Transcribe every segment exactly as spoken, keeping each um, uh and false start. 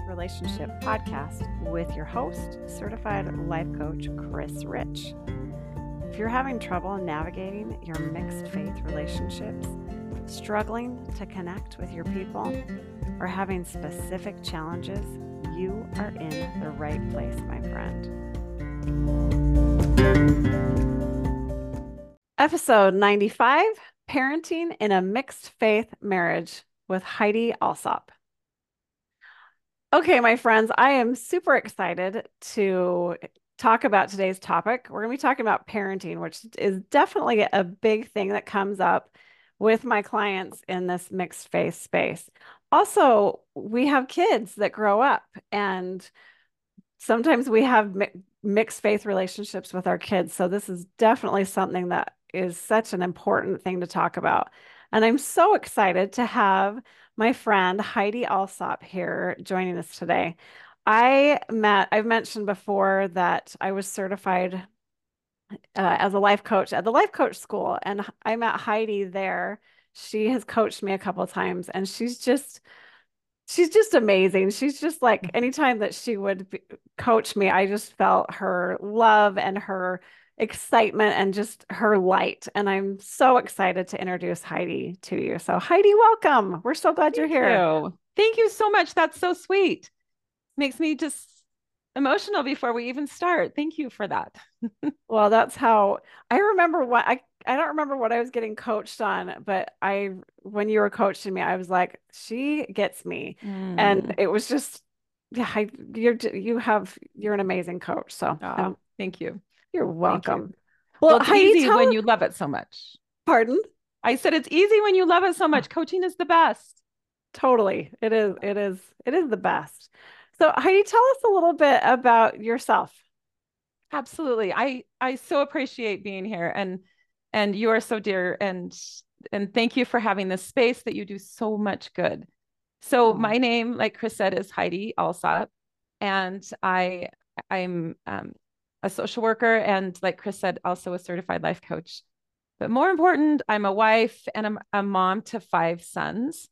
Relationship podcast with your host, certified life coach Chris Rich. If you're having trouble navigating your mixed faith relationships, struggling to connect with your people, or having specific challenges, you are in the right place, my friend. Episode ninety-five, Parenting in a Mixed Faith Marriage with Heidi Alsop. Okay, my friends, I am super excited to talk about today's topic. We're going to be talking about parenting, which is definitely a big thing that comes up with my clients in this mixed faith space. Also, we have kids that grow up, and sometimes we have mi mixed faith relationships with our kids. So this is definitely something that is such an important thing to talk about. And I'm so excited to have my friend Heidi Alsop here joining us today. I met, I've mentioned before that I was certified uh, as a life coach at the life coach school, and I met Heidi there. She has coached me a couple of times, and she's just she's just amazing. She's just like, anytime that she would be, coach me, I just felt her love and her excitement and just her light. And I'm so excited to introduce Heidi to you. So Heidi, welcome. We're so glad Thank you're here. You. Thank you so much. That's so sweet. Makes me just emotional before we even start. Thank you for that. Well, that's how I remember what I I don't remember what I was getting coached on, but I when you were coaching me, I was like, she gets me. Mm. And it was just, yeah, I, you're you have you're an amazing coach. So Oh, um, thank you. You're welcome. Thank you. Well, Well, it's Heidi, easy tell when us, you love it so much. pardon? I said it's easy when you love it so much. Coaching is the best. Totally. It is, it is, it is the best. So Heidi, tell us a little bit about yourself. Absolutely. I I so appreciate being here, and and you are so dear, and and thank you for having this space that you do so much good. So Oh. my name, like Chris said, is Heidi Alsop, and I I'm um, a social worker, and like Chris said, also a certified life coach. But more important, I'm a wife and I'm a mom to five sons.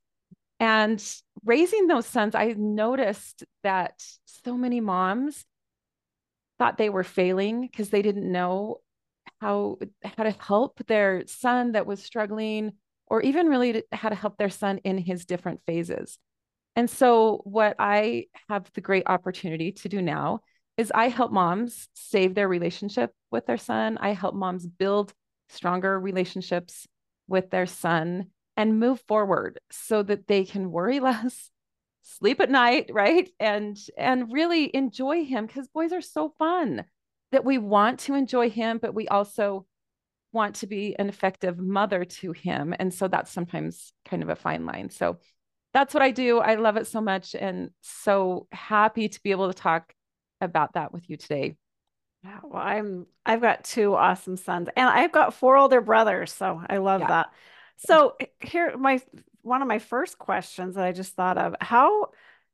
And raising those sons, I noticed that so many moms thought they were failing because they didn't know how how to help their son that was struggling, or even really how to help their son in his different phases. And so what I have the great opportunity to do now is I help moms save their relationship with their son. I help moms build stronger relationships with their son and move forward so that they can worry less, sleep at night, right? And and really enjoy him, because boys are so fun, that we want to enjoy him, but we also want to be an effective mother to him. And so that's sometimes kind of a fine line. So that's what I do. I love it so much, and so happy to be able to talk about that with you today. Yeah, well, I'm I've got two awesome sons, and I've got four older brothers, so I love Yeah. that. So here, my one of my first questions that I just thought of, how,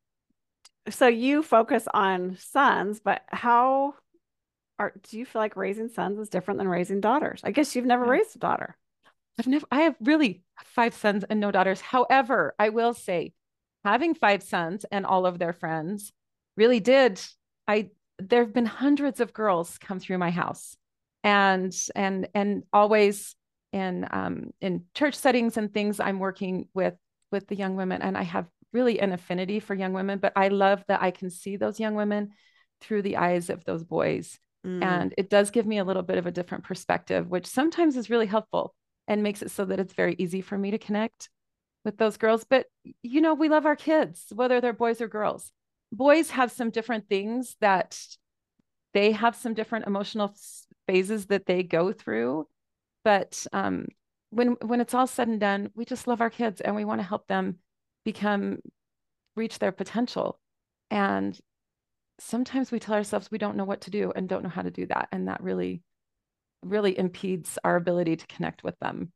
so you focus on sons, but how are, do you feel like raising sons is different than raising daughters? I guess you've never Yeah. raised a daughter. I've never, I have really five sons and no daughters. However, I will say having five sons and all of their friends really did. I, there have been hundreds of girls come through my house, and, and, and always in, um, in church settings and things, I'm working with, with the young women, and I have really an affinity for young women, but I love that I can see those young women through the eyes of those boys. Mm. And it does give me a little bit of a different perspective, which sometimes is really helpful and makes it so that it's very easy for me to connect with those girls. But, you know, we love our kids, whether they're boys or girls. Boys have some different things that they have some different emotional phases that they go through. But um, when, when it's all said and done, we just love our kids, and we want to help them become, reach their potential. And sometimes we tell ourselves we don't know what to do and don't know how to do that. And that really, really impedes our ability to connect with them.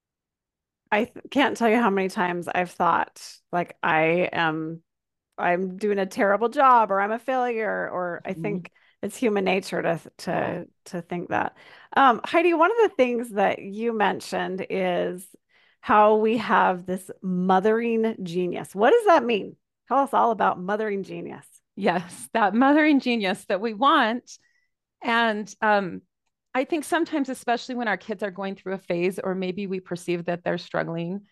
I th- can't tell you how many times I've thought like I am I'm doing a terrible job, or I'm a failure, or I think mm-hmm. it's human nature to to yeah. to think that. Um, Heidi, one of the things that you mentioned is how we have this mothering genius. What does that mean? Tell us all about mothering genius. Yes, that mothering genius that we want. And um, I think sometimes, especially when our kids are going through a phase, or maybe we perceive that they're struggling,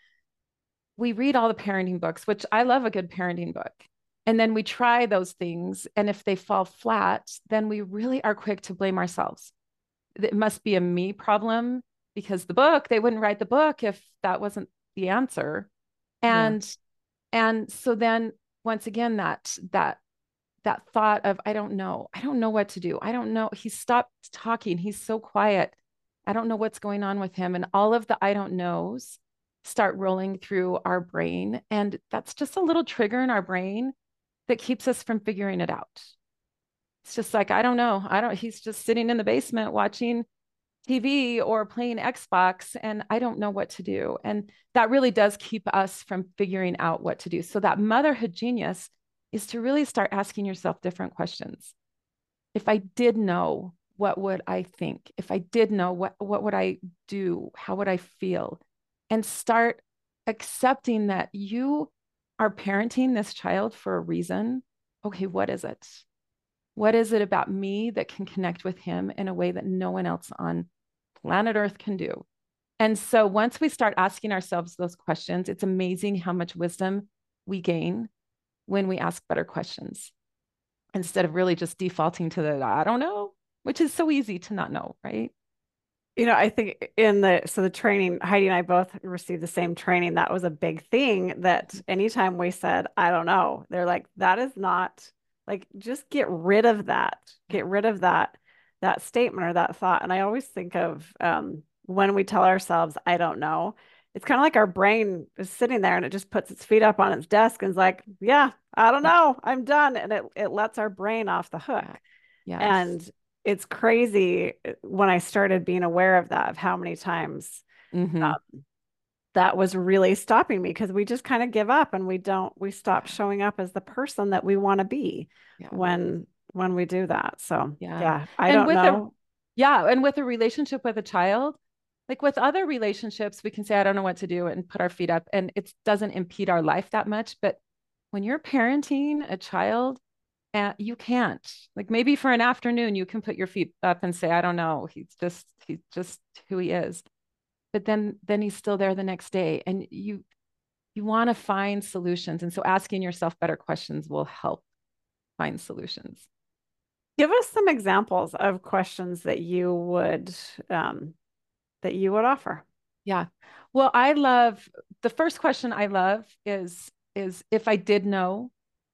we read all the parenting books, which I love a good parenting book. And then we try those things. And if they fall flat, then we really are quick to blame ourselves. It must be a me problem because the book, they wouldn't write the book if that wasn't the answer. Yeah. And and so then once again, that that that thought of, I don't know, I don't know what to do. I don't know. He stopped talking. He's so quiet. I don't know what's going on with him. And all of the I don't knows start rolling through our brain. And that's just a little trigger in our brain that keeps us from figuring it out. It's just like, I don't know. I don't, he's just sitting in the basement watching T V or playing Xbox, and I don't know what to do. And that really does keep us from figuring out what to do. So that motherhood genius is to really start asking yourself different questions. If I did know, what would I think? If I did know, what, what would I do? How would I feel? And start accepting that you are parenting this child for a reason. Okay, what is it? What is it about me that can connect with him in a way that no one else on planet Earth can do? And so once we start asking ourselves those questions, it's amazing how much wisdom we gain when we ask better questions instead of really just defaulting to the, I don't know, which is so easy to not know, right? You know, I think in the, so the training, Heidi and I both received the same training. That was a big thing that anytime we said, I don't know, they're like, that is not like, just get rid of that, get rid of that, that statement or that thought. And I always think of um, when we tell ourselves, I don't know, it's kind of like our brain is sitting there and it just puts its feet up on its desk and is like, yeah, I don't Yeah. know, I'm done. And it, it lets our brain off the hook. Yeah. Yes. And it's crazy when I started being aware of that, of how many times Mm-hmm. um, that was really stopping me because we just kind of give up and we don't, we stop showing up as the person that we want to be Yeah. when, when we do that. So Yeah. yeah, I And don't with a, know. yeah. And with a relationship with a child, like with other relationships, we can say, I don't know what to do and put our feet up and it doesn't impede our life that much. But when you're parenting a child, and you can't, like maybe for an afternoon, you can put your feet up and say, I don't know. He's just, he's just who he is. But then, then he's still there the next day. And you, you want to find solutions. And so asking yourself better questions will help find solutions. Give us some examples of questions that you would, um, that you would offer. Yeah. Well, I love the first question I love is, is if I did know,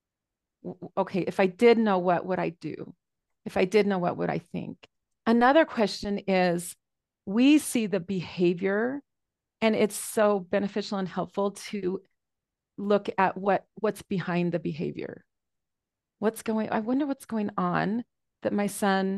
okay, if I did know, what would I do? If I did know, what would I think? Another question is, we see the behavior, and it's so beneficial and helpful to look at what what's behind the behavior. What's going, I wonder what's going on that my son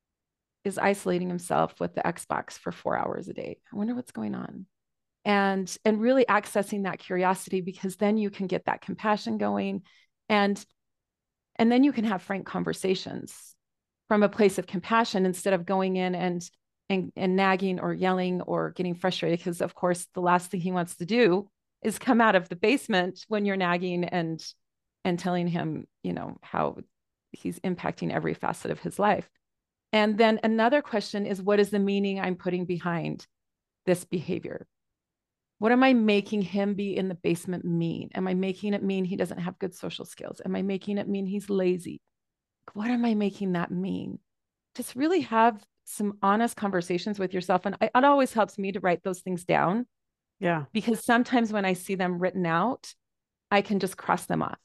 is isolating himself with the Xbox for four hours a day. I wonder what's going on. And and really accessing that curiosity, because then you can get that compassion going, and and then you can have frank conversations from a place of compassion instead of going in and and, and nagging or yelling or getting frustrated, because of course the last thing he wants to do is come out of the basement when you're nagging and and telling him, you know, how he's impacting every facet of his life. And then another question is, what is the meaning I'm putting behind this behavior? What am I making him be in the basement mean? Am I making it mean he doesn't have good social skills? Am I making it mean he's lazy? What am I making that mean? Just really have some honest conversations with yourself. And it always helps me to write those things down, Yeah. because sometimes when I see them written out, I can just cross them off.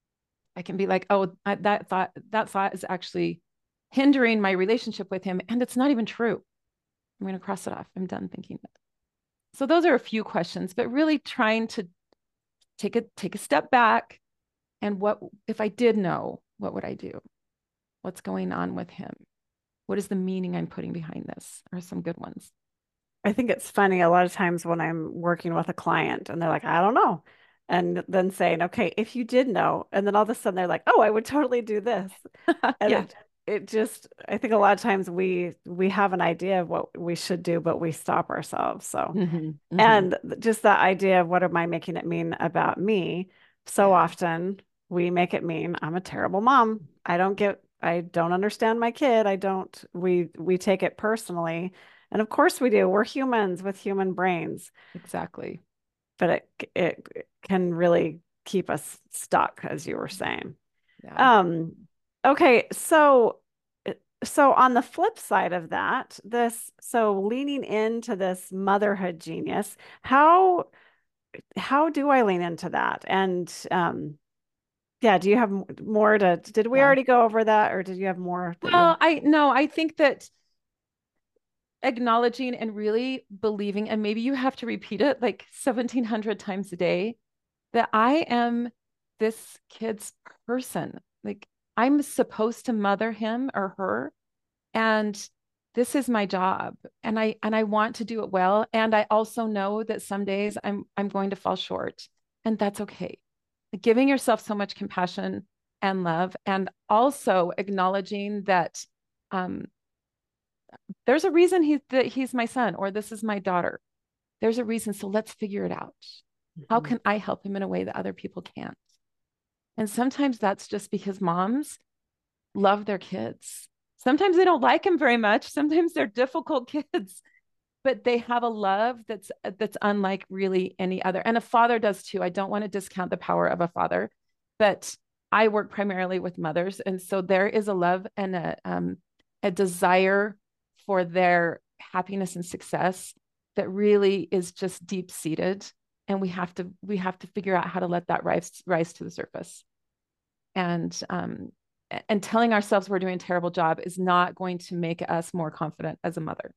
I can be like, oh, I, that thought, that thought is actually hindering my relationship with him. And it's not even true. I'm going to cross it off. I'm done thinking that. So those are a few questions, but really trying to take a, take a step back. And what, if I did know, what would I do? What's going on with him? What is the meaning I'm putting behind this? Are some good ones. I think it's funny a lot of times when I'm working with a client and they're like, I don't know. And then saying, okay, if you did know, and then all of a sudden they're like, oh, I would totally do this. And Yeah. it it just, I think a lot of times we we have an idea of what we should do, but we stop ourselves. So, Mhm, mhm. and just that idea of what am I making it mean about me? So Yeah. often we make it mean I'm a terrible mom. I don't get, I don't understand my kid. I don't, we, we take it personally. And of course we do. We're humans with human brains, Exactly. but it, it can really keep us stuck, as you were saying. Yeah. Um, okay. So, so on the flip side of that, this, so leaning into this motherhood genius, how, how do I lean into that? And, um, yeah, do you have more to, did we Yeah. already go over that or did you have more that you, Well, I no, I think that acknowledging and really believing, and maybe you have to repeat it like seventeen hundred times a day, that I am this kid's person. Like I'm supposed to mother him or her, and this is my job, and I and I want to do it well, and I also know that some days I'm I'm going to fall short, and that's okay. Giving yourself so much compassion and love, and also acknowledging that um, there's a reason he, that he's my son or this is my daughter. There's a reason. So let's figure it out. How Mhm. can I help him in a way that other people can't? And sometimes that's just because moms love their kids. Sometimes they don't like them very much. Sometimes they're difficult kids, but they have a love that's that's unlike really any other. And a father does too. I don't want to discount the power of a father, but I work primarily with mothers, and so there is a love and a um, a desire for their happiness and success that really is just deep seated, and we have to we have to figure out how to let that rise rise to the surface. And um, and telling ourselves we're doing a terrible job is not going to make us more confident as a mother.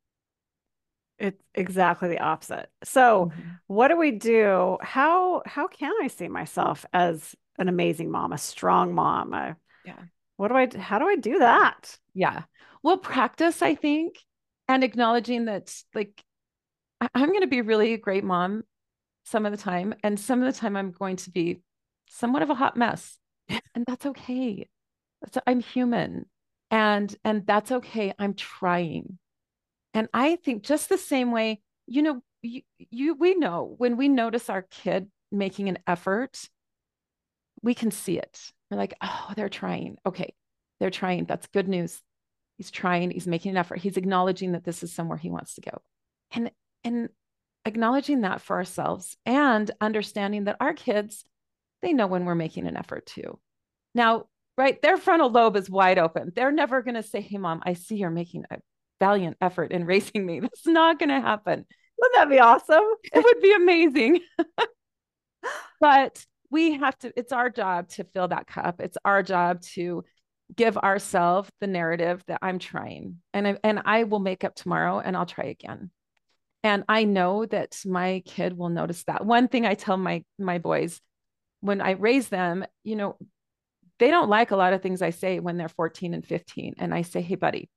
It's exactly the opposite. So, Mhm. what do we do? How how can I see myself as an amazing mom, a strong mom? Uh, Yeah. what do I how do I do that? Yeah. Well, practice, I think, and acknowledging that, like, I- I'm going to be really a great mom some of the time, and some of the time I'm going to be somewhat of a hot mess, and that's okay. That's, I'm human, and and that's okay. I'm trying, and I think just the same way, you know, you, you we know when we notice our kid making an effort, we can see it. We're like, oh, they're trying. Okay, they're trying. That's good news. He's trying, he's making an effort, he's acknowledging that this is somewhere he wants to go. And and acknowledging that for ourselves and understanding that our kids, they know when we're making an effort too. Now, right, their frontal lobe is wide open. They're never going to say, "Hey mom, I see you're making a valiant effort in raising me." That's not going to happen. Wouldn't that be awesome? It would be amazing. But we have to, it's our job to fill that cup. It's our job to give ourselves the narrative that I'm trying, and I, and I will make up tomorrow and I'll try again. And I know that my kid will notice that. One thing I tell my my boys when I raise them, you know, they don't like a lot of things I say when they're fourteen and fifteen. And I say, "Hey buddy,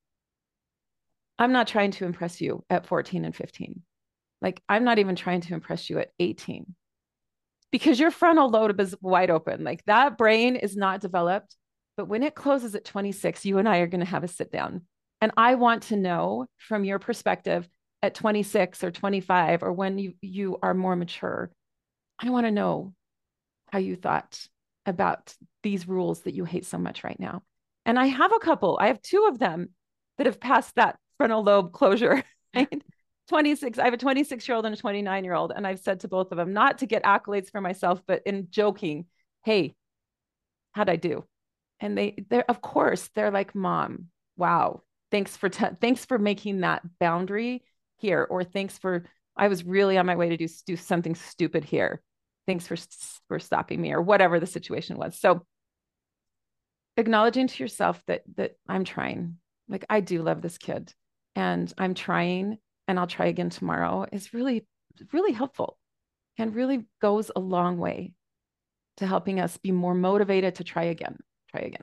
I'm not trying to impress you at fourteen and fifteen. Like I'm not even trying to impress you at eighteen because your frontal lobe is wide open. Like that brain is not developed. But when it closes at twenty-six, you and I are going to have a sit down. And I want to know from your perspective at twenty-six or twenty-five or when you, you are more mature, I want to know how you thought about these rules that you hate so much right now. And I have a couple, I have two of them that have passed that frontal lobe closure, right? twenty-six, I have a twenty-six year old and a twenty-nine year old. And I've said to both of them, not to get accolades for myself, but in joking, "Hey, how'd I do?" And they, they're, of course, they're like, "Mom, wow, thanks for, t- thanks for making that boundary here." Or "Thanks for, I was really on my way to do, do something stupid here. Thanks for, for stopping me," or whatever the situation was. So acknowledging to yourself that, that I'm trying, like, I do love this kid and I'm trying and I'll try again tomorrow is really, really helpful and really goes a long way to helping us be more motivated to try again, try again.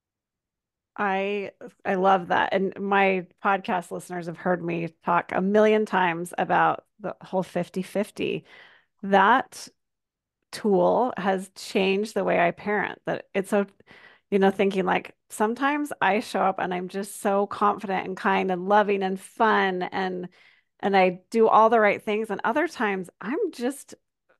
I I love that. And my podcast listeners have heard me talk a million times about the whole fifty fifty. That tool has changed the way I parent. That it's so, you know, thinking like sometimes I show up and I'm just so confident and kind and loving and fun and and I do all the right things. And other times I'm just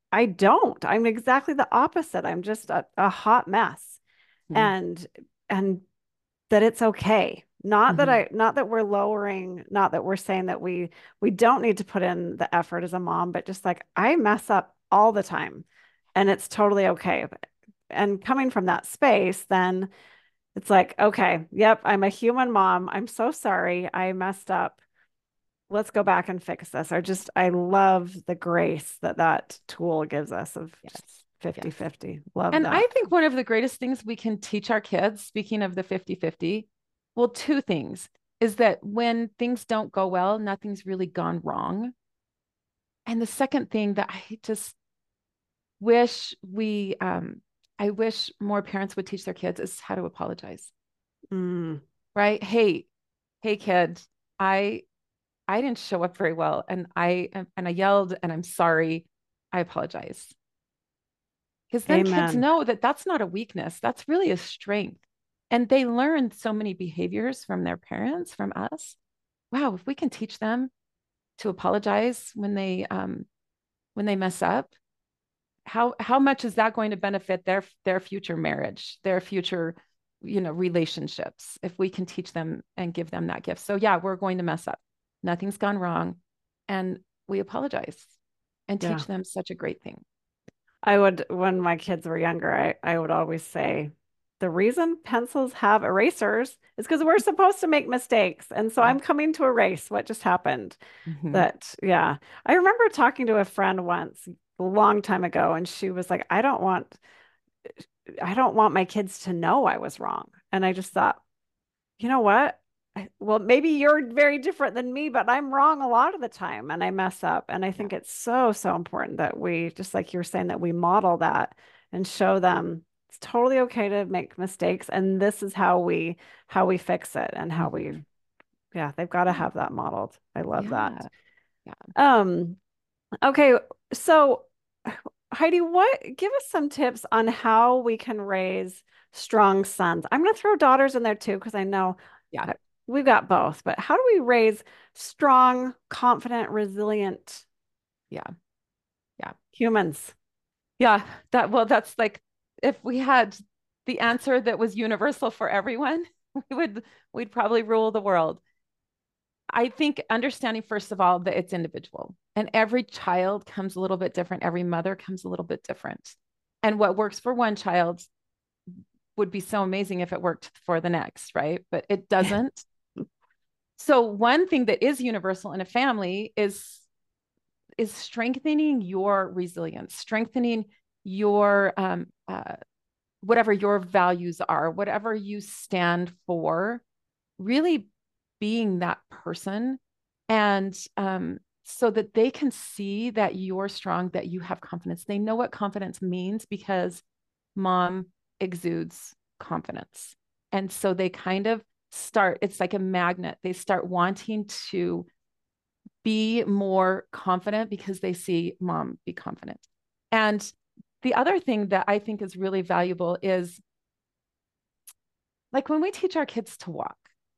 I don't. I'm exactly the opposite. I'm just a, a hot mess. Mm-hmm. And and that it's okay. Not that Mm-hmm. I not that we're lowering, not that we're saying that we we don't need to put in the effort as a mom, but just like I mess up all the time and it's totally okay. And coming from that space, then it's like, okay, yep, I'm a human mom. I'm so sorry. I messed up. Let's go back and fix this. Or just, I love the grace that that tool gives us of just Yes. fifty Yes. fifty. Love And that. I think one of the greatest things we can teach our kids, speaking of the fifty fifty, well, two things is that when things don't go well, nothing's really gone wrong. And the second thing that I just wish we, um, I wish more parents would teach their kids is how to apologize, Mm, right? Hey, hey, kid, I, I didn't show up very well, and I and I yelled, and I'm sorry. I apologize. Because then kids amen. know that that's not a weakness, that's really a strength. And they learn so many behaviors from their parents, from us. Wow, if we can teach them to apologize when they um, when they mess up, how how much is that going to benefit their their future marriage, their future, you know, relationships, if we can teach them and give them that gift. So yeah, we're going to mess up. Nothing's gone wrong. And we apologize and Yeah. teach them such a great thing. I would, when my kids were younger, I, I would always say, the reason pencils have erasers is because we're supposed to make mistakes. And so Yeah. I'm coming to erase what just happened. Mm-hmm. That, yeah. I remember talking to a friend once a long time ago, and she was like, I don't want, I don't want my kids to know I was wrong. And I just thought, you know what? I- Well, maybe you're very different than me, but I'm wrong a lot of the time and I mess up. And I Yeah. think it's so, so important that we, just like you were saying, that we model that and show them it's totally okay to make mistakes. And this is how we, how we fix it and how we, Mm-hmm. yeah, they've got to Yeah. have that modeled. I love that. Yeah. Yeah. Um, okay. So Heidi, what, give us some tips on how we can raise strong sons. I'm going to throw daughters in there too, because I know Yeah. uh, we've got both, but how do we raise strong, confident, resilient Yeah. Yeah. humans? Yeah. That, well, that's like if we had the answer that was universal for everyone, we would, we'd probably rule the world. I think understanding, first of all, that it's individual and every child comes a little bit different. Every mother comes a little bit different. And what works for one child would be so amazing if it worked for the next, right? But it doesn't. So one thing that is universal in a family is is strengthening your resilience, strengthening your um, uh, whatever your values are, whatever you stand for, really being that person, and um, so that they can see that you're strong, that you have confidence. They know what confidence means because mom exudes confidence. And so they kind of start, it's like a magnet. They start wanting to be more confident because they see mom be confident. And the other thing that I think is really valuable is like when we teach our kids to walk,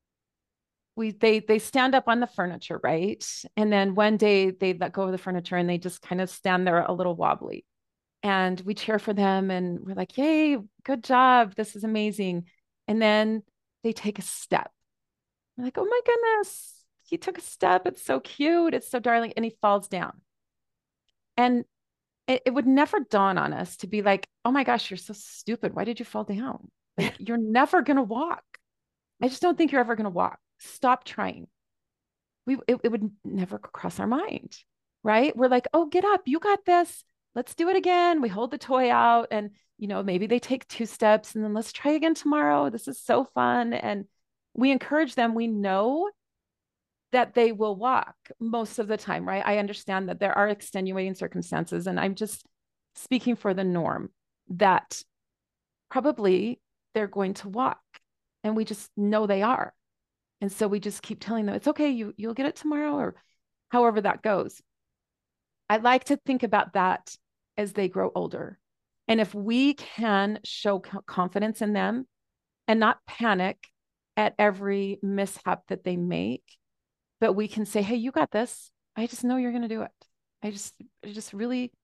we they they stand up on the furniture, right? And then one day they let go of the furniture and they just kind of stand there a little wobbly. And we cheer for them and we're like, "Yay, good job. This is amazing." And then they take a step. We're like, "Oh my goodness, he took a step. It's so cute. It's so darling." And he falls down. And it, it would never dawn on us to be like, "Oh my gosh, you're so stupid. Why did you fall down? Like, you're never going to walk. I just don't think you're ever going to walk. Stop trying." We it, it would never cross our mind, right? We're like, "Oh, get up. You got this. Let's do it again." We hold the toy out and, you know, maybe they take two steps and then let's try again tomorrow. This is so fun. And we encourage them. We know that they will walk most of the time, right? I understand that there are extenuating circumstances, and I'm just speaking for the norm that probably they're going to walk, and we just know they are. And so we just keep telling them, it's okay, you you'll get it tomorrow, or however that goes. I like to think about that as they grow older. And if we can show confidence in them and not panic at every mishap that they make, but we can say, "Hey, you got this. I just know you're going to do it. I just, I just really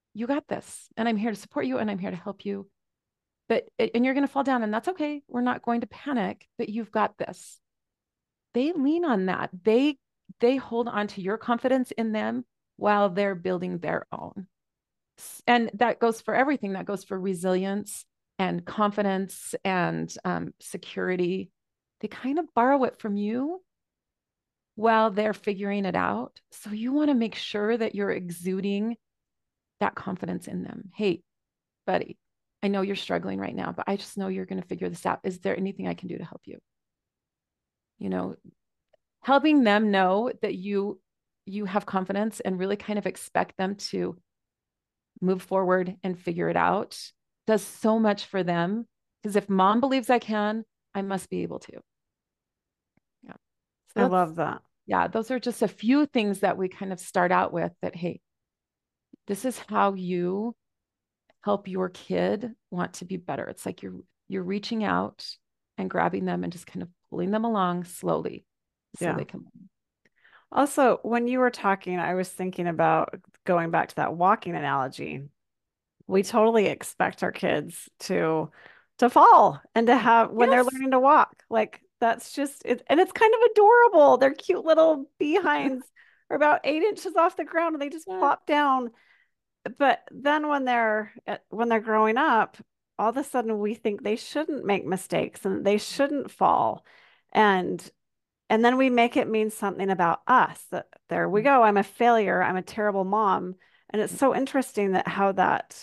You got this. And I'm here to support you and I'm here to help you. But, and you're going to fall down and that's okay. We're not going to panic, but you've got this. They lean on that. They, they hold on to your confidence in them while they're building their own. And that goes for everything. That goes for resilience and confidence and um, security. They kind of borrow it from you while they're figuring it out. So you want to make sure that you're exuding that confidence in them. Hey, buddy, I know you're struggling right now, but I just know you're going to figure this out. Is there anything I can do to help you? You know, helping them know that you you have confidence and really kind of expect them to move forward and figure it out does so much for them. Because if mom believes I can, I must be able to. Yeah. So I love that. Yeah, those are just a few things that we kind of start out with that, hey, this is how you help your kid want to be better. It's like you're you're reaching out and grabbing them and just kind of pulling them along slowly so Yeah. they can learn. Also, when you were talking, I was thinking about going back to that walking analogy. We totally expect our kids to to fall and to have when they're Yes. learning to walk. Like that's just it, and it's kind of adorable. They're cute little behinds are about eight inches off the ground and they just Yeah. plop down. But then when they're at- when they're growing up, all of a sudden we think they shouldn't make mistakes and they shouldn't fall. And and then we make it mean something about us. That there we go. I'm a failure. I'm a terrible mom. And it's so interesting that how that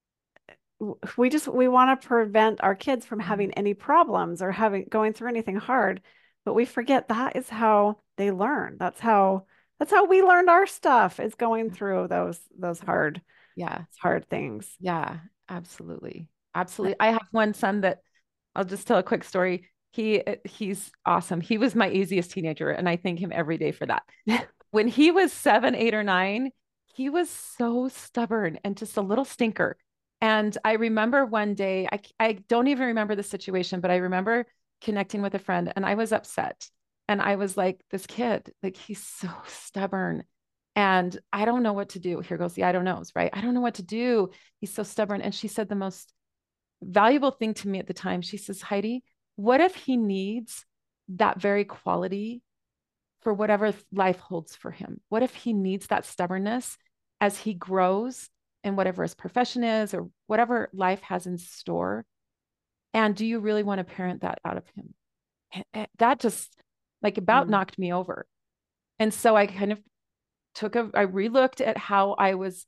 we just we want to prevent our kids from having any problems or having going through anything hard, but we forget that is how they learn. That's how that's how we learned our stuff is going through those those hard Yeah. hard things. Yeah, absolutely. Absolutely. I have one son that I'll just tell a quick story. He he's awesome. He was my easiest teenager, and I thank him every day for that. When he was seven, eight, or nine, he was so stubborn and just a little stinker. And I remember one day, I, I don't even remember the situation, but I remember connecting with a friend and I was upset. And I was like, this kid, like, he's so stubborn. And I don't know what to do. Here goes the I don't knows, right? I don't know what to do. He's so stubborn. And she said the most valuable thing to me at the time. She says, Heidi, what if he needs that very quality for whatever life holds for him? What if he needs that stubbornness as he grows in whatever his profession is or whatever life has in store? And do you really want to parent that out of him? That just like about Mm. knocked me over. And so I kind of took a, I relooked at how I was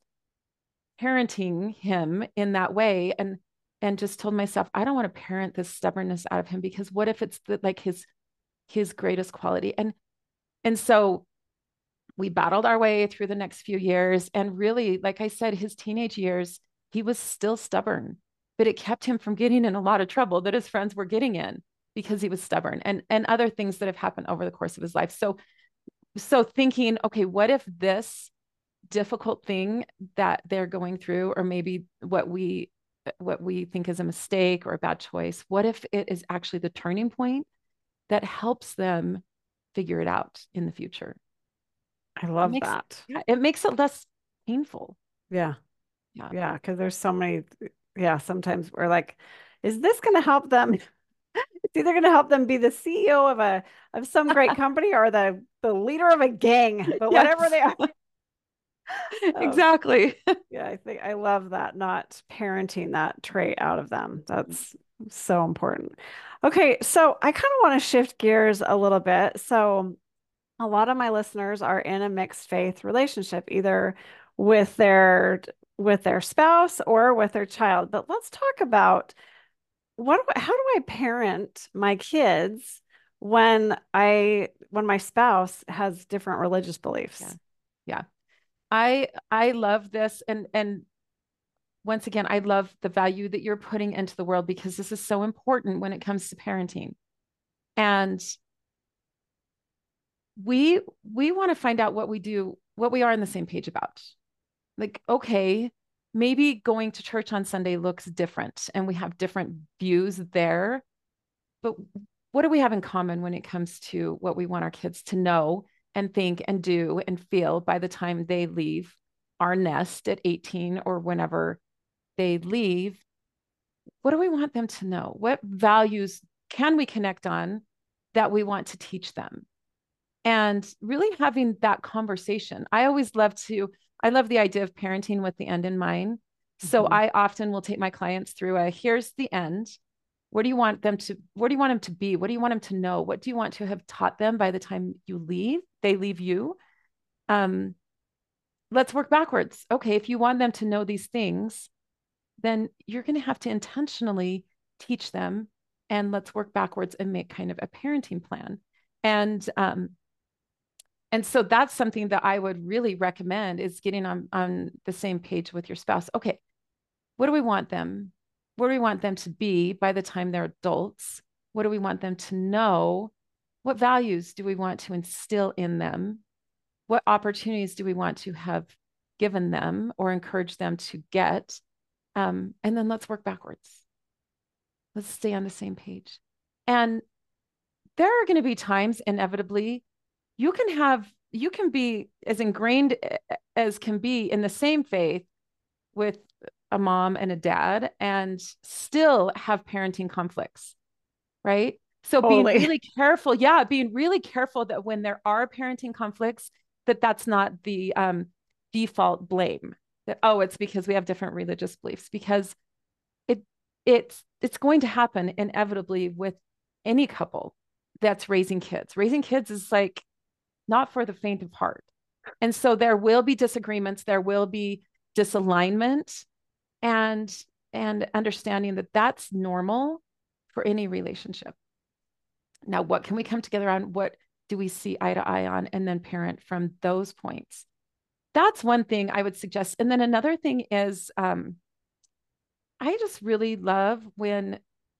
parenting him in that way and and just told myself, I don't want to parent this stubbornness out of him because what if it's the, like his his greatest quality? And and so we battled our way through the next few years. And really, like I said, his teenage years, he was still stubborn, but it kept him from getting in a lot of trouble that his friends were getting in because he was stubborn and, and other things that have happened over the course of his life. So, so thinking, okay, what if this difficult thing that they're going through, or maybe what we what we think is a mistake or a bad choice, what if it is actually the turning point that helps them figure it out in the future? I It love makes that. yeah, it makes it less painful. Yeah. Yeah. Yeah. Because there's so many. Yeah. Sometimes we're like, is this going to help them? It's either going to help them be the C E O of a of some great company or the the leader of a gang, but whatever Yes. they are. Um, Exactly. yeah, I think I love that, not parenting that trait out of them. That's so important. Okay, so I kind of want to shift gears a little bit. So a lot of my listeners are in a mixed faith relationship, either with their with their spouse or with their child. But let's talk about what do I- how do I parent my kids when I when my spouse has different religious Yeah. beliefs? Yeah. I I love this and and once again I love the value that you're putting into the world because this is so important when it comes to parenting. And we we want to find out what we do, what we are on the same page about. Like, okay, maybe going to church on Sunday looks different and we have different views there, but what do we have in common when it comes to what we want our kids to know and think and do and feel by the time they leave our nest at eighteen or whenever they leave, what do we want them to know? What values can we connect on that we want to teach them? And really having that conversation. I always love to, I love the idea of parenting with the end in mind. So Mhm. I often will take my clients through a here's the end. What do you want them to, what do you want them to be? What do you want them to know? What do you want to have taught them by the time you leave, they leave you? Um, let's work backwards. Okay, if you want them to know these things, then you're going to have to intentionally teach them. And let's work backwards and make kind of a parenting plan. And um, and so that's something that I would really recommend is getting on, on the same page with your spouse. Okay, what do we want them? What do we want them to be by the time they're adults? What do we want them to know? What values do we want to instill in them? What opportunities do we want to have given them or encourage them to get? Um, and then let's work backwards. Let's stay on the same page. And there are going to be times, inevitably, you can have, you can be as ingrained as can be in the same faith with a mom and a dad and still have parenting conflicts, right? So being Totally. really careful, yeah, being really careful that when there are parenting conflicts, that that's not the um, default blame. That oh, it's because we have different religious beliefs. Because it it's it's going to happen inevitably with any couple that's raising kids. Raising kids is like not for the faint of heart. And so there will be disagreements, there will be disalignment, and and understanding that that's normal for any relationship. Now, what can we come together on? What do we see eye to eye on? And then parent from those points. That's one thing I would suggest. And then another thing is, um, I just really love when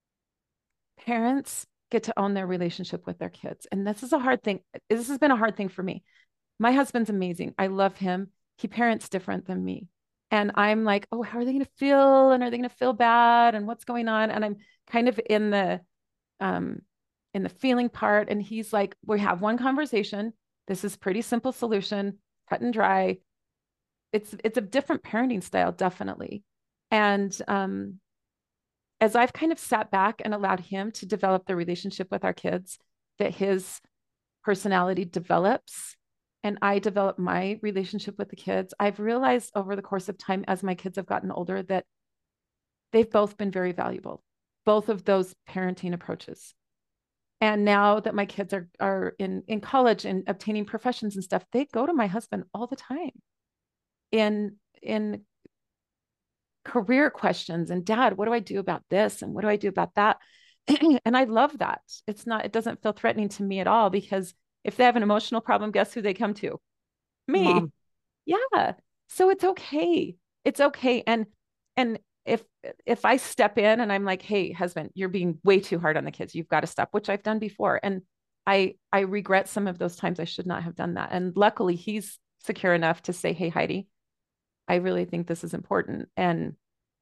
parents get to own their relationship with their kids. And this is a hard thing. This has been a hard thing for me. My husband's amazing. I love him. He parents different than me. And I'm like, oh, how are they going to feel? And are they going to feel bad? And what's going on? And I'm kind of in the um in the feeling part. And he's like, we have one conversation. This is pretty simple solution, cut and dry. It's it's a different parenting style, definitely. And um as I've kind of sat back and allowed him to develop the relationship with our kids, that his personality develops and I develop my relationship with the kids, I've realized over the course of time as my kids have gotten older that they've both been very valuable, both of those parenting approaches. And now that my kids are are in, in college and obtaining professions and stuff, they go to my husband all the time in in career questions and dad, what do I do about this? And what do I do about that? And I love that. It's not, it doesn't feel threatening to me at all because if they have an emotional problem, guess who they come to? Me. Mom. Yeah. So it's okay. It's okay. And and if if I step in and I'm like, hey, husband, you're being way too hard on the kids. You've got to stop, which I've done before. And I I regret some of those times I should not have done that. And luckily he's secure enough to say, hey, Heidi, I really think this is important. And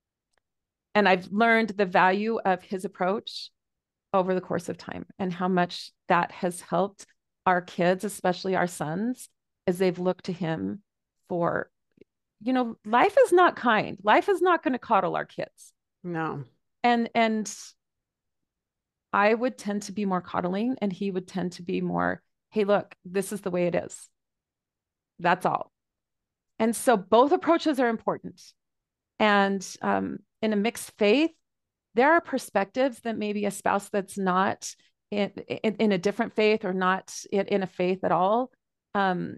and I've learned the value of his approach over the course of time and how much that has helped our kids, especially our sons, as they've looked to him for, you know, life is not kind. Life is not going to coddle our kids. No. And and I would tend to be more coddling and he would tend to be more, hey, look, this is the way it is. That's all. And so both approaches are important. And um, in a mixed faith, there are perspectives that maybe a spouse that's not in, in, in a different faith or not in, in a faith at all, um,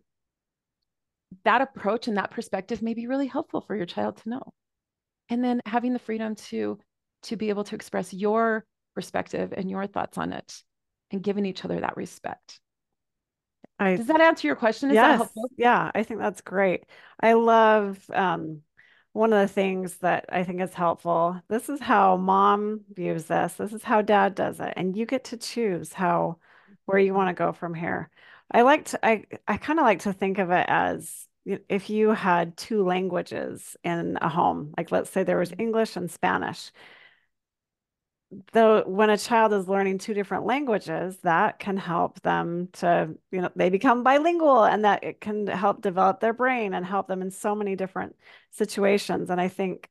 that approach and that perspective may be really helpful for your child to know. And then having the freedom to to be able to express your perspective and your thoughts on it and giving each other that respect. I Does that answer your question? Is that Yes, helpful? yeah, I think that's great. I love um, one of the things that I think is helpful. This is how mom views this. This is how dad does it, and you get to choose how where you want to go from here. I like to I I kind of like to think of it as y- if you had two languages in a home, like let's say there was English and Spanish. though when a child is learning two different languages, that can help them to, you know, they become bilingual, and that it can help develop their brain and help them in so many different situations. And I think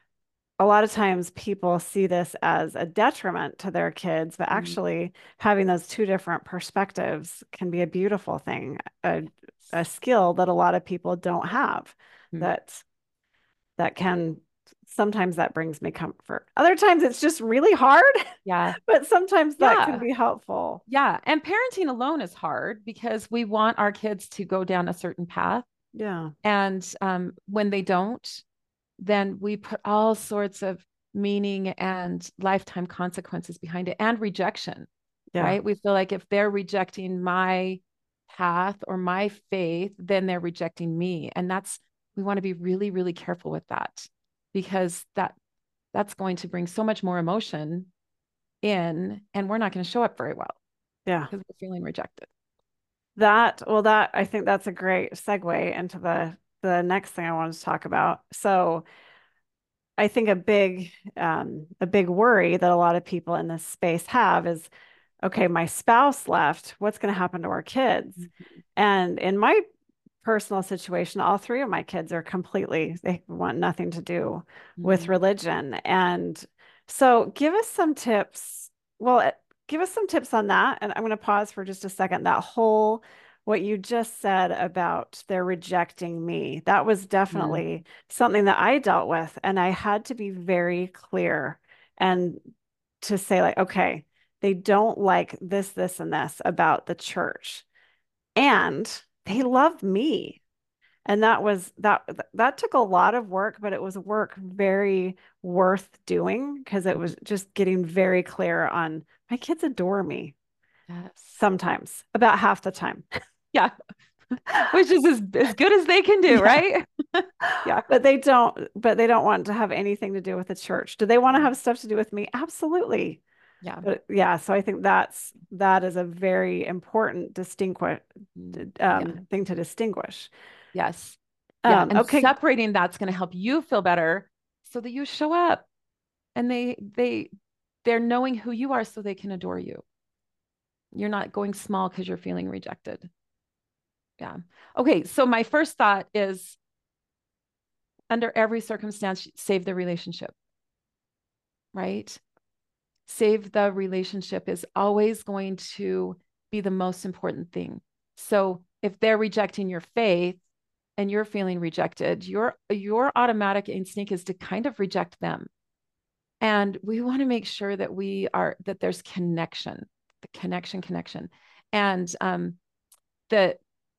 a lot of times people see this as a detriment to their kids, but Mm. actually having those two different perspectives can be a beautiful thing, a, a skill that a lot of people don't have, Mm. that that can sometimes that brings me comfort. Other times it's just really hard, Yeah. but sometimes that can Yeah. be helpful. Yeah. And parenting alone is hard because we want our kids to go down a certain path. Yeah. And um, when they don't, then we put all sorts of meaning and lifetime consequences behind it and rejection, Yeah. right? We feel like if they're rejecting my path or my faith, then they're rejecting me. And that's, we want to be really, really careful with that because that that's going to bring so much more emotion in, and we're not going to show up very well Yeah. because we're feeling rejected. That, well, that I think that's a great segue into the the next thing I wanted to talk about. So I think a big um, a big worry that a lot of people in this space have is, okay, my spouse left. What's going to happen to our kids? Mhm. And in my personal situation, all three of my kids are completely, they want nothing to do with Mhm. religion. And so give us some tips. Well, eh, give us some tips on that. And I'm going to pause for just a second. That whole, what you just said about they're rejecting me, that was Yeah. definitely something that I dealt with. And I had to be very clear and to say, like, okay, they don't like this, this, and this about the church. And they love me. And that was that that took a lot of work, but it was work very worth doing because it Mhm. was just getting very clear on my kids adore me Yes. sometimes, about half the time. Yeah. Which is as, as good as they can do, Yeah. right? Yeah. But they don't, but they don't want to have anything to do with the church. Do they want to have stuff to do with me? Absolutely. Yeah. But yeah, so I think that's that is a very important distinguish Mhm. Yeah. um, thing to distinguish. Yes. Yeah. Um, And okay, separating that's going to help you feel better so that you show up and they they they're knowing who you are so they can adore you. You're not going small because you're feeling rejected. Yeah. Okay. So my first thought is under every circumstance, save the relationship, right? Save the relationship is always going to be the most important thing. So if they're rejecting your faith and you're feeling rejected, your your automatic instinct is to kind of reject them. And we want to make sure that we are that there's connection, the connection, connection. And um that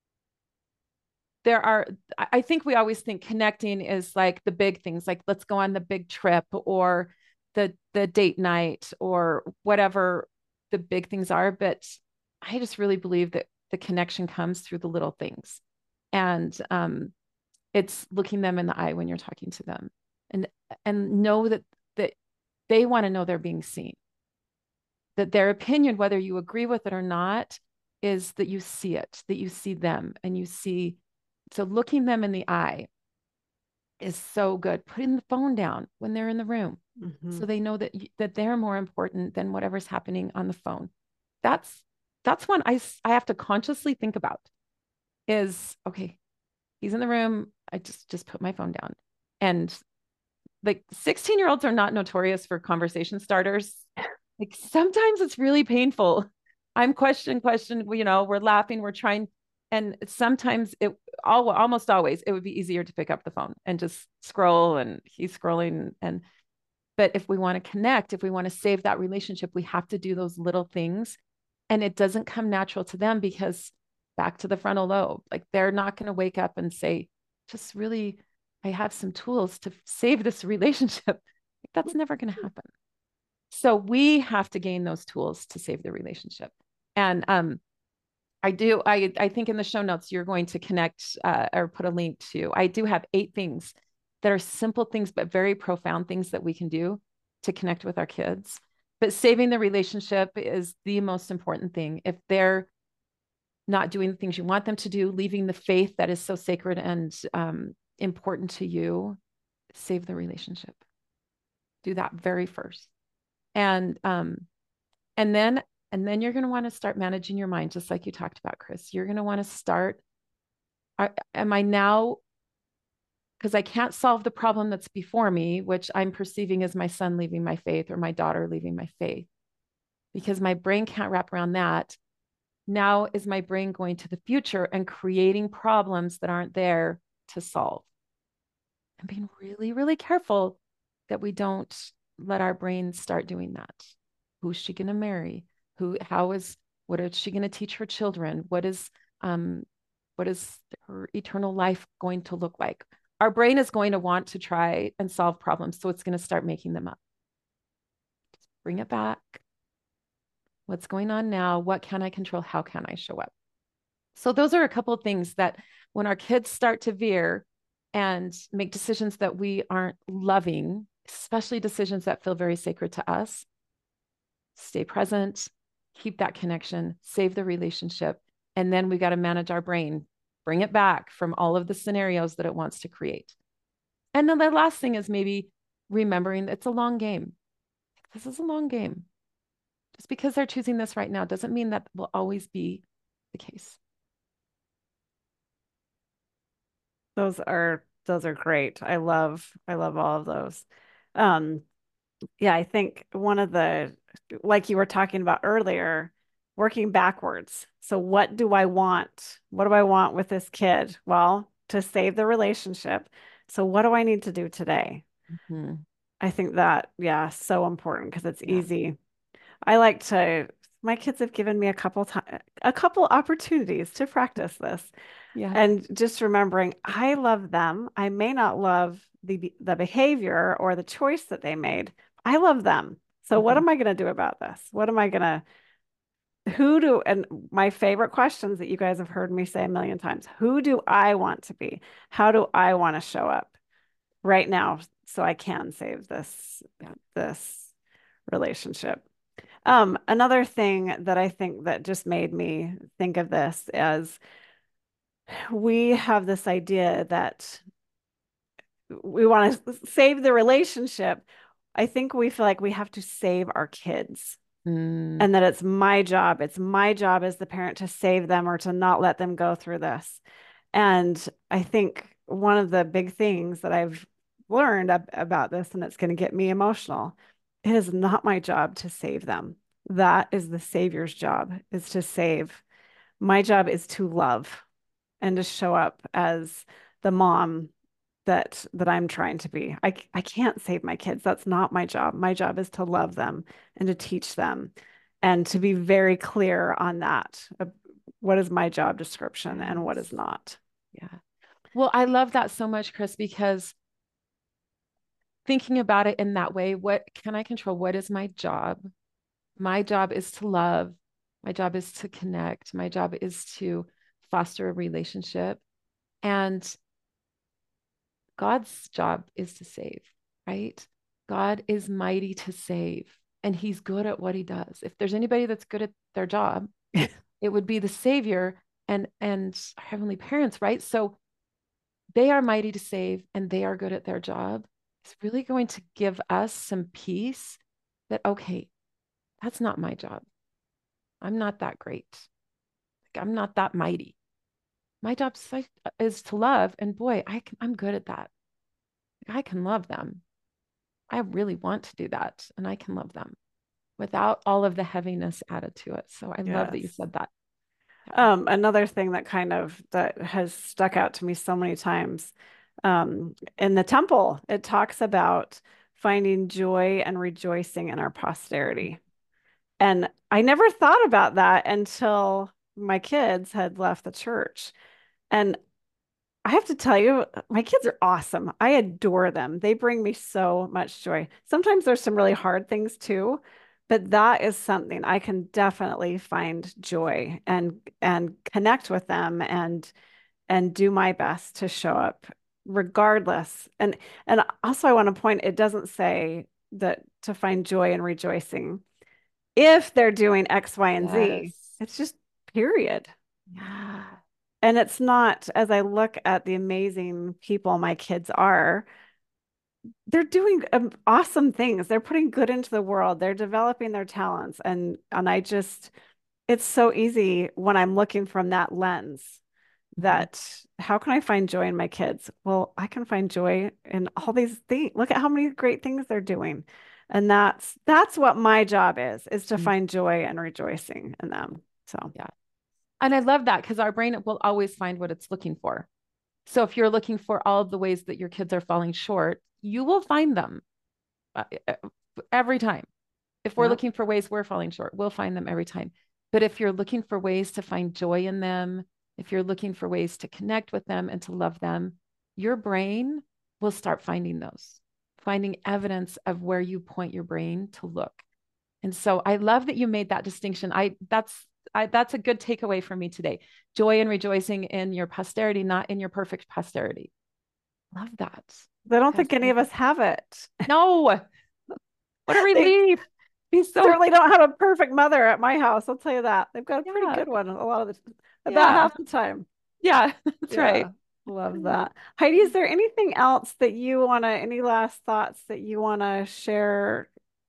there are, I think we always think connecting is like the big things, like let's go on the big trip or the the date night or whatever the big things are. But I just really believe that the connection comes through the little things. And um, it's looking them in the eye when you're talking to them and and know that that they want to know they're being seen, that their opinion, whether you agree with it or not, is that you see it, that you see them and you see. So looking them in the eye is so good. Putting the phone down when they're in the room mhm. so they know that you, that they're more important than whatever's happening on the phone. That's that's one I I have to consciously think about is okay, he's in the room, I just just put my phone down. And like sixteen year olds are not notorious for conversation starters. Like sometimes it's really painful. I'm question, question, you know, we're laughing, we're trying. And sometimes it all almost always it would be easier to pick up the phone and just scroll and he's scrolling. And but if we want to connect, if we want to save that relationship, we have to do those little things. And it doesn't come natural to them because back to the frontal lobe, like they're not going to wake up and say, just really, I have some tools to save this relationship. Like, that's never going to happen. So we have to gain those tools to save the relationship. And um, I do, I, I think in the show notes, you're going to connect uh, or put a link to, I do have eight things that are simple things, but very profound things that we can do to connect with our kids. But saving the relationship is the most important thing. If they're not doing the things you want them to do, leaving the faith that is so sacred and um, important to you, save the relationship. Do that very first. And um, and then and then you're going to want to start managing your mind, just like you talked about, Chris. You're going to want to start. Are, am I now, because I can't solve the problem that's before me, which I'm perceiving as my son leaving my faith or my daughter leaving my faith, because my brain can't wrap around that. Now is my brain going to the future and creating problems that aren't there to solve? And being really, really careful that we don't let our brains start doing that. Who's she going to marry? Who, how is, what is she going to teach her children? What is, um, what is her eternal life going to look like? Our brain is going to want to try and solve problems. So it's going to start making them up. Just bring it back. What's going on now? What can I control? How can I show up? So those are a couple of things that when our kids start to veer and make decisions that we aren't loving, especially decisions that feel very sacred to us, stay present, keep that connection, save the relationship. And then we got to manage our brain, bring it back from all of the scenarios that it wants to create. And then the last thing is maybe remembering that it's a long game. This is a long game. Just because they're choosing this right now doesn't mean that will always be the case. Those are those are great. I love I love all of those. Um, yeah, I think one of the, like you were talking about earlier, working backwards. So what do I want? What do I want with this kid? Well, to save the relationship. So what do I need to do today? Mm-hmm. I think that, yeah, so important because it's Yeah. easy. I like to, my kids have given me a couple times, a couple opportunities to practice this. Yeah. And just remembering, I love them. I may not love the the behavior or the choice that they made. I love them. So what Mm-hmm. am I going to do about this? What am I going to, who do, and my favorite questions that you guys have heard me say a million times, who do I want to be? How do I want to show up right now so I can save this Yeah. this relationship? Um, another thing that I think that just made me think of this is we have this idea that we want to save the relationship. I think we feel like we have to save our kids Mm, and that it's my job. It's my job as the parent to save them or to not let them go through this. And I think one of the big things that I've learned ab about this, and it's going to get me emotional, it is not my job to save them. That is the Savior's job, is to save. My job is to love and to show up as the mom that that I'm trying to be. I I can't save my kids. That's not my job. My job is to love them and to teach them and to be very clear on that. Uh, What is my job description and what yes. is not? Yeah. Well, I love that so much, Chris, because thinking about it in that way, what can I control? What is my job? My job is to love. My job is to connect. My job is to foster a relationship. And God's job is to save, right? God is mighty to save, and he's good at what he does. If there's anybody that's good at their job, it would be the Savior and and our heavenly parents, right? So they are mighty to save and they are good at their job. It's really going to give us some peace that, okay, that's not my job. I'm not that great. Like, I'm not that mighty. My job is to love. And boy, I can, I'm good at that. I can love them. I really want to do that. And I can love them without all of the heaviness added to it. So I love that you Yes. said that. Yeah. Um, another thing that kind of that has stuck out to me so many times, um, in the temple, it talks about finding joy and rejoicing in our posterity. And I never thought about that until my kids had left the church. And I have to tell you, my kids are awesome. I adore them. They bring me so much joy. Sometimes there's some really hard things too, but that is something I can definitely find joy and and connect with them and and do my best to show up regardless. And and also I want to point, it doesn't say that to find joy and rejoicing if they're doing X, Y, and Z. Yes. It's just period. Yeah. And it's not, as I look at the amazing people my kids are, they're doing um, awesome things. They're putting good into the world. They're developing their talents. And and I just it's so easy when I'm looking from that lens Mhm. that how can I find joy in my kids? Well, I can find joy in all these things. Look at how many great things they're doing. And that's that's what my job is, is to Mm. find joy and rejoicing in them. So Yeah. And I love that because our brain will always find what it's looking for. So if you're looking for all of the ways that your kids are falling short, you will find them uh, uh, every time. If we're yeah. looking for ways we're falling short, we'll find them every time. But if you're looking for ways to find joy in them, if you're looking for ways to connect with them and to love them, your brain will start finding those, finding evidence of where you point your brain to look. And so I love that you made that distinction. I that's I that's a good takeaway for me today. Joy and rejoicing in your posterity, not in your perfect posterity. Love that. I don't Because think any of us have it. no, what a They relief. Be so certainly don't have a perfect mother at my house. I'll tell you that. They've got a pretty yeah, good one a lot of the about yeah, half the time. yeah, that's right. Yeah. Love that. Heidi, is there anything else that you want to, any last thoughts that you want to share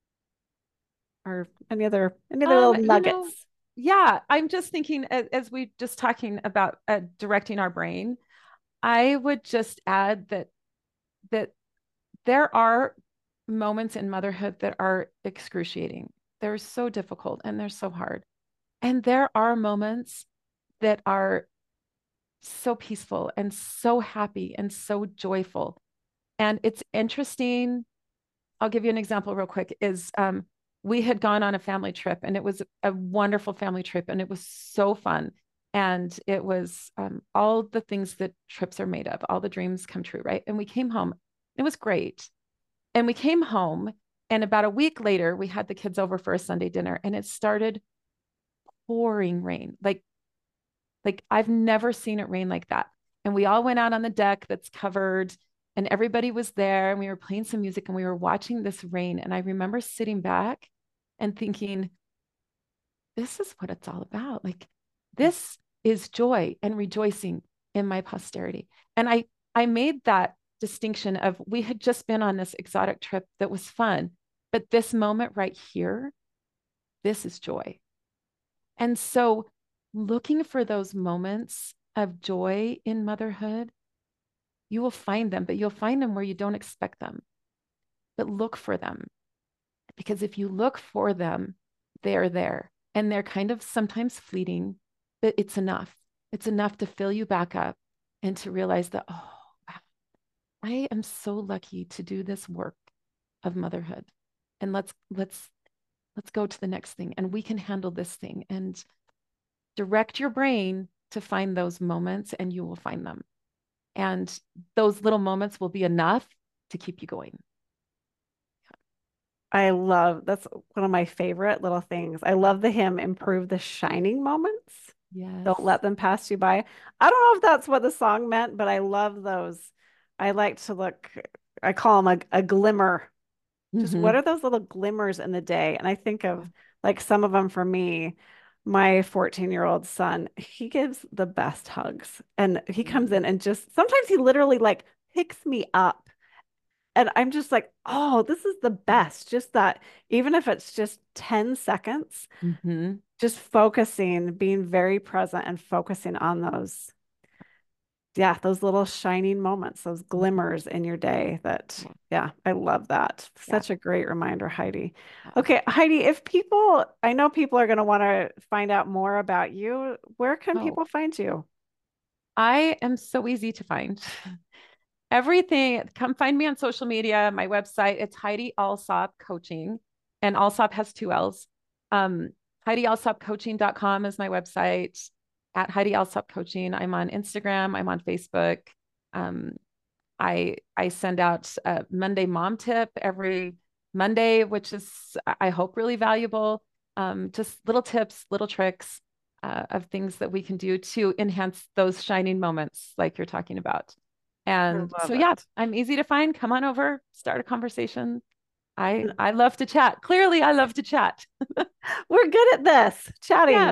or any other, any other Um, little you know, nuggets? yeah, I'm just thinking as, as we just talking about uh, directing our brain, I would just add that that there are moments in motherhood that are excruciating. They're so difficult and they're so hard. And there are moments that are so peaceful and so happy and so joyful. And it's interesting. I'll give you an example real quick is um, we had gone on a family trip and it was a wonderful family trip and it was so fun. And it was um, all the things that trips are made of, all the dreams come true, right? And we came home. It was great. And we came home, and about a week later, we had the kids over for a Sunday dinner, and it started pouring rain. Like, like I've never seen it rain like that. And we all went out on the deck that's covered, and everybody was there, and we were playing some music, and we were watching this rain. And I remember sitting back and thinking, this is what it's all about. Like, this is joy and rejoicing in my posterity. And I I made that distinction of we had just been on this exotic trip that was fun, but this moment right here, this is joy. And so looking for those moments of joy in motherhood, you will find them, but you'll find them where you don't expect them. But look for them because if you look for them, they're there and they're kind of sometimes fleeting, but it's enough. It's enough to fill you back up and to realize that, oh, wow, I am so lucky to do this work of motherhood. And let's let's let's go to the next thing and we can handle this thing and direct your brain to find those moments and you will find them. And those little moments will be enough to keep you going. I love that's one of my favorite little things. I love the hymn improve the shining moments. Yes. Don't let them pass you by. I don't know if that's what the song meant, but I love those. I like to look, I call them a, a glimmer. Just what Mm-hmm. are those little glimmers in the day? And I think of like some of them for me. My fourteen year old son, he gives the best hugs. And he comes in and just sometimes he literally like picks me up. And I'm just like, oh, this is the best. Just that, even if it's just ten seconds, Mm-hmm. just focusing, being very present and focusing on those, yeah, those little shining moments, those glimmers in your day that, Yeah. yeah, I love that. Yeah. Such a great reminder, Heidi. Yeah. Okay, Heidi, if people, I know people are going to want to find out more about you, where can Oh, people find you? I am so easy to find. Everything, come find me on social media, my website. It's Heidi Alsop Coaching, and Alsop has two L's. Um, Heidi Alsop Coaching dot com is my website. At Heidi Alsop Coaching, I'm on Instagram, I'm on Facebook. Um, I I send out a Monday mom tip every Monday, which is I hope really valuable. Um, just little tips, little tricks uh, of things that we can do to enhance those shining moments, like you're talking about. I And so, love yeah, it. I'm easy to find. Come on over, start a conversation. I I love to chat. Clearly, I love to chat. We're good at this, chatting. Yes.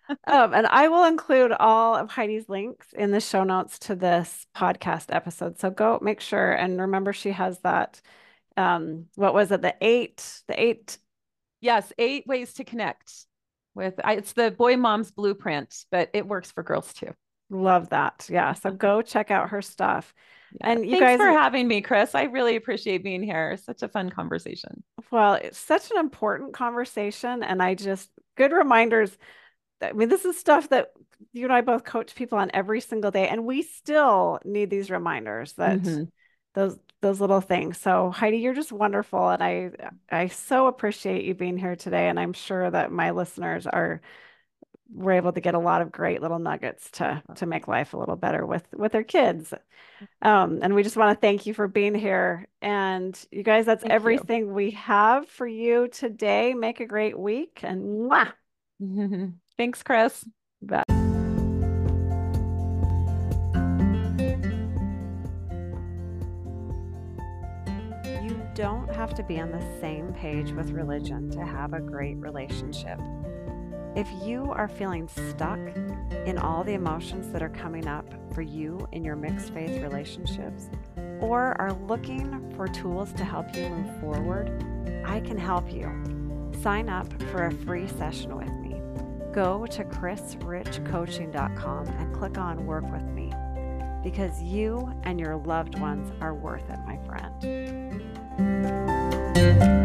Um, and I will include all of Heidi's links in the show notes to this podcast episode. So go make sure and remember she has that. Um, what was it? The eight, the eight. Yes, eight ways to connect with. I, it's the Boy Mom's Blueprint, but it works for girls too. Love that. Yeah. So go check out her stuff. Yeah. And you Thanks guys, for having me, Chris. I really appreciate being here. Such a fun conversation. well, it's such an important conversation. And I just, good reminders. I mean, this is stuff that you and I both coach people on every single day. And we still need these reminders that Mhm. those those little things. So Heidi, you're just wonderful. And I I so appreciate you being here today. And I'm sure that my listeners are were able to get a lot of great little nuggets to to make life a little better with with their kids. Um, and we just want to thank you for being here. And you guys, that's Thank you. everything we have for you today. Make a great week and mwah. Thanks, Chris. Bye. You don't have to be on the same page with religion to have a great relationship. If you are feeling stuck in all the emotions that are coming up for you in your mixed faith relationships, or are looking for tools to help you move forward, I can help you. Sign up for a free session with me. Go to chris rich coaching dot com and click on Work with Me, because you and your loved ones are worth it, my friend.